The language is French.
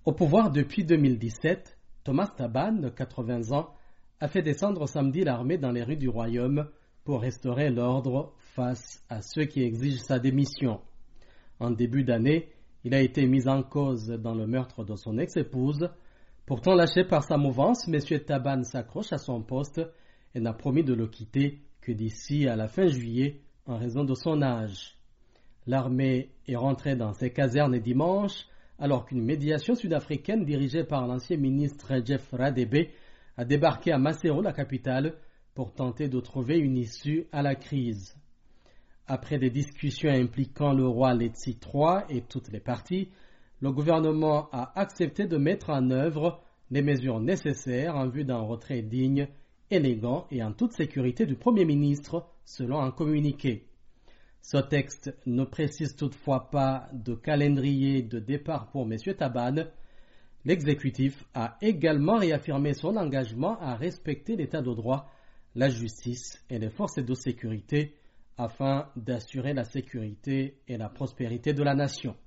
Au pouvoir depuis 2017, Thomas Taban, de 80 ans, a fait descendre samedi l'armée dans les rues du royaume pour restaurer l'ordre face à ceux qui exigent sa démission. En début d'année, il a été mis en cause dans le meurtre de son ex-épouse. Pourtant lâché par sa mouvance, M. Taban s'accroche à son poste et n'a promis de le quitter que d'ici à la fin juillet en raison de son âge. L'armée est rentrée dans ses casernes dimanche alors qu'une médiation sud-africaine dirigée par l'ancien ministre Jeff Radebe a débarqué à Maseru, la capitale, pour tenter de trouver une issue à la crise. Après des discussions impliquant le roi Letsie III et toutes les parties, le gouvernement a accepté de mettre en œuvre les mesures nécessaires en vue d'un retrait digne, élégant et en toute sécurité du Premier ministre, selon un communiqué. Ce texte ne précise toutefois pas de calendrier de départ pour M. Taban. L'exécutif a également réaffirmé son engagement à respecter l'état de droit, la justice et les forces de sécurité afin d'assurer la sécurité et la prospérité de la nation.